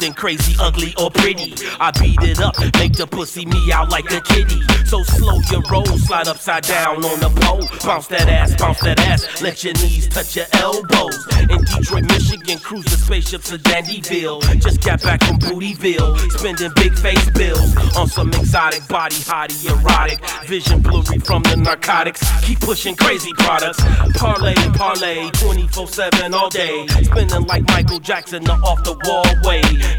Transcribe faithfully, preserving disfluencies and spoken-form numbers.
Then crazy, ugly, or pretty. I beat it up, make the pussy me out like a kitty. So slow your roll, slide upside down on the pole. Bounce that ass, bounce that ass, let your knees touch your elbows. In Detroit, Michigan, cruise the spaceships to Dandyville. Just got back from Bootyville, spending big face bills on some exotic body, hottie, erotic. Vision blurry from the narcotics, keep pushing crazy products. Parlay, parlay, twenty-four seven all day. Spinning like Michael Jackson, the off the wall way.